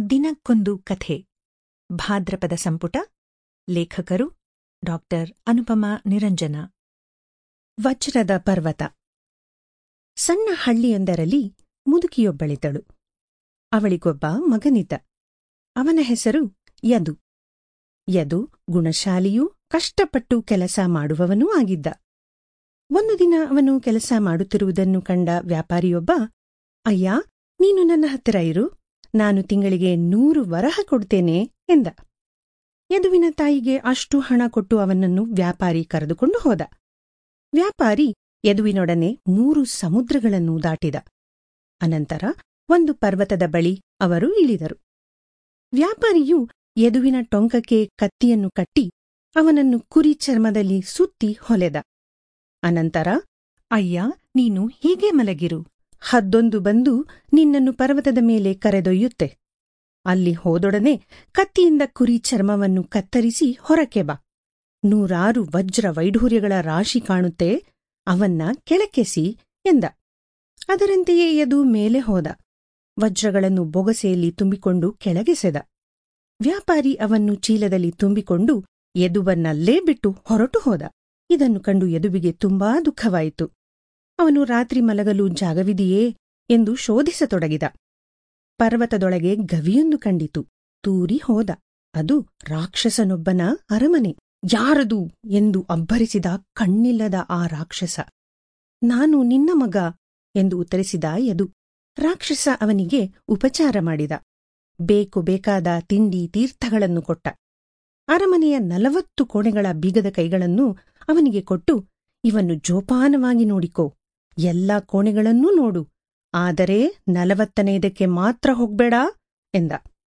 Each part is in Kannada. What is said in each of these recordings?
ದಿನಕ್ಕೊಂದು ಕಥೆ. ಭಾದ್ರಪದ ಸಂಪುಟ. ಲೇಖಕರು ಡಾ. ಅನುಪಮಾ ನಿರಂಜನ. ವಜ್ರದ ಪರ್ವತ. ಸಣ್ಣ ಹಳ್ಳಿಯೊಂದರಲ್ಲಿ ಮುದುಕಿಯೊಬ್ಬಳಿದ್ದಳು. ಅವಳಿಗೊಬ್ಬ ಮಗನಿದ್ದ. ಅವನ ಹೆಸರು ಯದು. ಯದು ಗುಣಶಾಲಿಯೂ ಕಷ್ಟಪಟ್ಟು ಕೆಲಸ ಮಾಡುವವನೂ ಆಗಿದ್ದ. ಒಂದು ದಿನ ಅವನು ಕೆಲಸ ಮಾಡುತ್ತಿರುವುದನ್ನು ಕಂಡ ವ್ಯಾಪಾರಿಯೊಬ್ಬ, ಅಯ್ಯ, ನೀನು ನನ್ನ ಹತ್ತಿರ ಇರು, ನಾನು ತಿಂಗಳಿಗೆ 100 ವರಹ ಕೊಡ್ತೇನೆ ಎಂದ. ಯದುವಿನ ತಾಯಿಗೆ ಅಷ್ಟು ಹಣ ಕೊಟ್ಟು ಅವನನ್ನು ವ್ಯಾಪಾರಿ ಕರೆದುಕೊಂಡು ಹೋದ. ವ್ಯಾಪಾರಿ ಯದುವಿನೊಡನೆ 3 ಸಮುದ್ರಗಳನ್ನು ದಾಟಿದ. ಅನಂತರ ಒಂದು ಪರ್ವತದ ಬಳಿ ಅವರು ಇಳಿದರು. ವ್ಯಾಪಾರಿಯು ಯದುವಿನ ಟೊಂಕಕ್ಕೆ ಕತ್ತಿಯನ್ನು ಕಟ್ಟಿ ಅವನನ್ನು ಕುರಿ ಚರ್ಮದಲ್ಲಿ ಸುತ್ತಿ ಹೊಲೆದ. ಅನಂತರ, ಅಯ್ಯ, ನೀನು ಹೀಗೆ ಮಲಗಿರು, ಹದ್ದೊಂದು ಬಂದು ನಿನ್ನನ್ನು ಪರ್ವತದ ಮೇಲೆ ಕರೆದೊಯ್ಯುತ್ತೆ. ಅಲ್ಲಿ ಹೋದೊಡನೆ ಕತ್ತಿಯಿಂದ ಕುರಿ ಚರ್ಮವನ್ನು ಕತ್ತರಿಸಿ ಹೊರಕ್ಕೆ ಬಾ. 100 ವಜ್ರ ವೈಢೂರ್ಯಗಳ ರಾಶಿ ಕಾಣುತ್ತೆ, ಅವನ್ನ ಕೆಳಕ್ಕೆಸಿ ಎಂದ. ಅದರಂತೆಯೇ ಯದು ಮೇಲೆ ಹೋದ. ವಜ್ರಗಳನ್ನು ಬೊಗಸೆಯಲ್ಲಿ ತುಂಬಿಕೊಂಡು ಕೆಳಗೆಸೆದ. ವ್ಯಾಪಾರಿ ಅವನ್ನು ಚೀಲದಲ್ಲಿ ತುಂಬಿಕೊಂಡು ಯದುವನ್ನಲ್ಲೇ ಬಿಟ್ಟು ಹೊರಟು ಹೋದ. ಇದನ್ನು ಕಂಡು ಯದುವಿಗೆ ತುಂಬಾ ದುಃಖವಾಯಿತು. ಅವನು ರಾತ್ರಿ ಮಲಗಲು ಜಾಗವಿದೆಯೇ ಎಂದು ಶೋಧಿಸತೊಡಗಿದ. ಪರ್ವತದೊಳಗೆ ಗವಿಯೊಂದು ಕಂಡಿತು. ತೂರಿ ಹೋದ. ಅದು ರಾಕ್ಷಸನೊಬ್ಬನ ಅರಮನೆ. ಯಾರದು ಎಂದು ಅಬ್ಬರಿಸಿದ ಕಣ್ಣಿಲ್ಲದ ಆ ರಾಕ್ಷಸ. ನಾನು ನಿನ್ನ ಮಗ ಎಂದು ಉತ್ತರಿಸಿದ ಯದು. ರಾಕ್ಷಸ ಅವನಿಗೆ ಉಪಚಾರ ಮಾಡಿದ. ಬೇಕಾದ ತಿಂಡಿ ತೀರ್ಥಗಳನ್ನು ಕೊಟ್ಟ. ಅರಮನೆಯ 40 ಕೋಣೆಗಳ ಬೀಗದ ಕೈಗಳನ್ನು ಅವನಿಗೆ ಕೊಟ್ಟು, ಇವನ್ನು ಜೋಪಾನವಾಗಿ ನೋಡಿಕೋ, ಎಲ್ಲ ಕೋಣೆಗಳನ್ನೂ ನೋಡು, ಆದರೆ 40ನೇದಕ್ಕೆ ಮಾತ್ರ ಹೋಗ್ಬೇಡ ಎಂದ.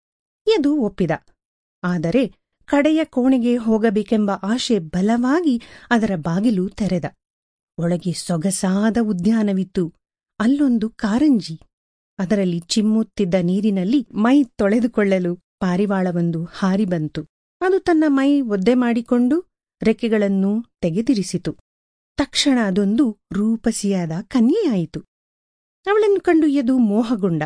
ಯದು ಒಪ್ಪಿದ. ಆದರೆ ಕಡೆಯ ಕೋಣೆಗೆ ಹೋಗಬೇಕೆಂಬ ಆಶೆ ಬಲವಾಗಿ ಅದರ ಬಾಗಿಲು ತೆರೆದ. ಒಳಗೆ ಸೊಗಸಾದ ಉದ್ಯಾನವಿತ್ತು. ಅಲ್ಲೊಂದು ಕಾರಂಜಿ. ಅದರಲ್ಲಿ ಚಿಮ್ಮುತ್ತಿದ್ದ ನೀರಿನಲ್ಲಿ ಮೈ ತೊಳೆದುಕೊಳ್ಳಲು ಪಾರಿವಾಳವೊಂದು ಹಾರಿ ಬಂತು. ಅದು ತನ್ನ ಮೈ ಒದ್ದೆ ಮಾಡಿಕೊಂಡು ರೆಕ್ಕೆಗಳನ್ನು ತೆಗೆದಿರಿಸಿತು. ತಕ್ಷಣ ಅದೊಂದು ರೂಪಸಿಯಾದ ಕನ್ಯೆಯಾಯಿತು. ಅವಳನ್ನು ಕಂಡು ಯದು ಮೋಹಗೊಂಡ.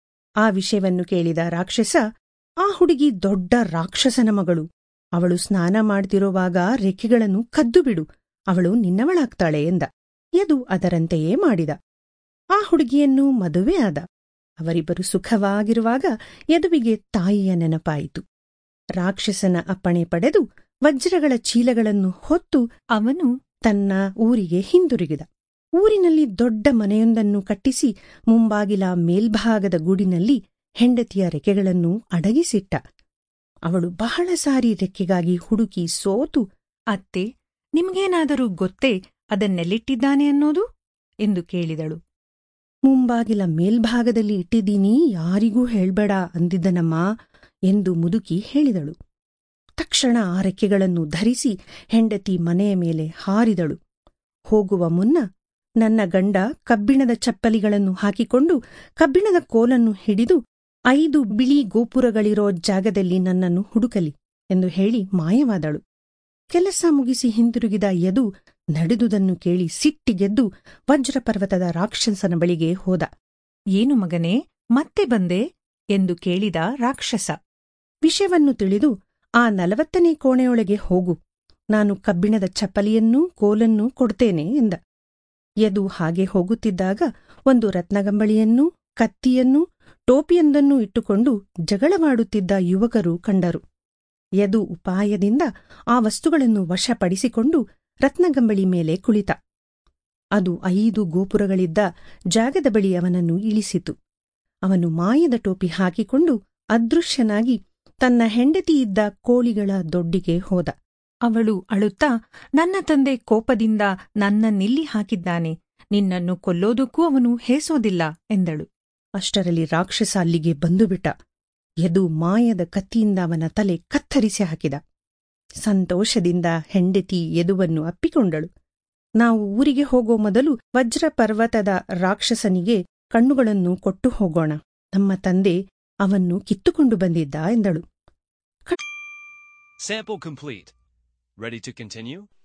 ಆ ವಿಷಯವನ್ನು ಕೇಳಿದ ರಾಕ್ಷಸ, ಆ ಹುಡುಗಿ ದೊಡ್ಡ ರಾಕ್ಷಸನ ಮಗಳು. ಅವಳು ಸ್ನಾನ ಮಾಡ್ತಿರುವಾಗ ರೆಕ್ಕೆಗಳನ್ನು ಕದ್ದುಬಿಡು, ಅವಳು ನಿನ್ನವಳಾಗ್ತಾಳೆ ಎಂದ. ಯದು ಅದರಂತೆಯೇ ಮಾಡಿದ. ಆ ಹುಡುಗಿಯನ್ನು ಮದುವೆಯಾದ. ಅವರಿಬ್ಬರು ಸುಖವಾಗಿರುವಾಗ ಯದುವಿಗೆ ತಾಯಿಯ ನೆನಪಾಯಿತು. ರಾಕ್ಷಸನ ಅಪ್ಪಣೆ ಪಡೆದು ವಜ್ರಗಳ ಚೀಲಗಳನ್ನು ಹೊತ್ತು ಅವನು ತನ್ನ ಊರಿಗೆ ಹಿಂದಿರುಗಿದ. ಊರಿನಲ್ಲಿ ದೊಡ್ಡ ಮನೆಯೊಂದನ್ನು ಕಟ್ಟಿಸಿ ಮುಂಬಾಗಿಲ ಮೇಲ್ಭಾಗದ ಗೂಡಿನಲ್ಲಿ ಹೆಂಡತಿಯ ರೆಕ್ಕೆಗಳನ್ನು ಅಡಗಿಸಿಟ್ಟ. ಅವಳು ಬಹಳ ಸಾರಿ ರೆಕ್ಕೆಗಾಗಿ ಹುಡುಕಿ ಸೋತು, ಅತ್ತೆ, ನಿಮ್ಗೇನಾದರೂ ಗೊತ್ತೇ ಅದನ್ನೆಲ್ಲಿಟ್ಟಿದ್ದಾನೆ ಅನ್ನೋದು ಎಂದು ಕೇಳಿದಳು. ಮುಂಬಾಗಿಲ ಮೇಲ್ಭಾಗದಲ್ಲಿ ಇಟ್ಟಿದ್ದೀನಿ, ಯಾರಿಗೂ ಹೇಳ್ಬೇಡ ಅಂದಿದ್ದನಮ್ಮ ಎಂದು ಮುದುಕಿ ಹೇಳಿದಳು. ತಕ್ಷಣ ಆ ರೆಕ್ಕೆಗಳನ್ನು ಧರಿಸಿ ಹೆಂಡತಿ ಮನೆಯ ಮೇಲೆ ಹಾರಿದಳು. ಹೋಗುವ ಮುನ್ನ, ನನ್ನ ಗಂಡ ಕಬ್ಬಿಣದ ಚಪ್ಪಲಿಗಳನ್ನು ಹಾಕಿಕೊಂಡು ಕಬ್ಬಿಣದ ಕೋಲನ್ನು ಹಿಡಿದು 5 ಬಿಳಿ ಗೋಪುರಗಳಿರೋ ಜಾಗದಲ್ಲಿ ನನ್ನನ್ನು ಹುಡುಕಲಿ ಎಂದು ಹೇಳಿ ಮಾಯವಾದಳು. ಕೆಲಸ ಮುಗಿಸಿ ಹಿಂದಿರುಗಿದ ಯದು ನಡೆದುದನ್ನು ಕೇಳಿ ಸಿಟ್ಟಿಗೆದ್ದು ವಜ್ರಪರ್ವತದ ರಾಕ್ಷಸನ ಬಳಿಗೆ ಹೋದ. ಏನು ಮಗನೇ, ಮತ್ತೆ ಬಂದೆ ಎಂದು ಕೇಳಿದ ರಾಕ್ಷಸ. ವಿಷಯವನ್ನು ತಿಳಿದು, ಆ 40ನೇ ಕೋಣೆಯೊಳಗೆ ಹೋಗು, ನಾನು ಕಬ್ಬಿಣದ ಚಪ್ಪಲಿಯನ್ನೂ ಕೋಲನ್ನೂ ಕೊಡ್ತೇನೆ ಎಂದ. ಯದು ಹಾಗೆ ಹೋಗುತ್ತಿದ್ದಾಗ ಒಂದು ರತ್ನಗಂಬಳಿಯನ್ನೂ ಕತ್ತಿಯನ್ನೂ ಟೋಪಿಯೊಂದನ್ನೂ ಇಟ್ಟುಕೊಂಡು ಜಗಳವಾಡುತ್ತಿದ್ದ ಯುವಕರು ಕಂಡರು. ಯದು ಉಪಾಯದಿಂದ ಆ ವಸ್ತುಗಳನ್ನು ವಶಪಡಿಸಿಕೊಂಡು ರತ್ನಗಂಬಳಿ ಮೇಲೆ ಕುಳಿತ. ಅದು 5 ಗೋಪುರಗಳಿದ್ದ ಜಾಗದ ಬಳಿ ಅವನನ್ನು ಇಳಿಸಿತು. ಅವನು ಮಾಯದ ಟೋಪಿ ಹಾಕಿಕೊಂಡು ಅದೃಶ್ಯನಾಗಿ ತನ್ನ ಹೆಂಡತಿಯಿದ್ದ ಕೋಳಿಗಳ ದೊಡ್ಡಿಗೆ ಹೋದ. ಅವಳು ಅಳುತ್ತಾ, ನನ್ನ ತಂದೆ ಕೋಪದಿಂದ ನನ್ನನ್ನಿಲ್ಲಿ ಹಾಕಿದ್ದಾನೆ, ನಿನ್ನನ್ನು ಕೊಲ್ಲೋದಕ್ಕೂ ಅವನು ಹೇಸೋದಿಲ್ಲ ಎಂದಳು. ಅಷ್ಟರಲ್ಲಿ ರಾಕ್ಷಸ ಅಲ್ಲಿಗೆ ಬಂದುಬಿಟ್ಟ. ಯದು ಮಾಯದ ಕತ್ತಿಯಿಂದ ಅವನ ತಲೆ ಕತ್ತರಿಸಿ ಹಾಕಿದ. ಸಂತೋಷದಿಂದ ಹೆಂಡತಿ ಯದುವನ್ನು ಅಪ್ಪಿಕೊಂಡಳು. ನಾವು ಊರಿಗೆ ಹೋಗೋ ಮೊದಲು ವಜ್ರಪರ್ವತದ ರಾಕ್ಷಸನಿಗೆ ಕಣ್ಣುಗಳನ್ನು ಕೊಟ್ಟು ಹೋಗೋಣ, ನಮ್ಮ ತಂದೆ ಅವನ್ನು ಕಿತ್ತುಕೊಂಡು ಬಂದಿದ್ದ ಎಂದಳು. Sample complete. Ready to continue?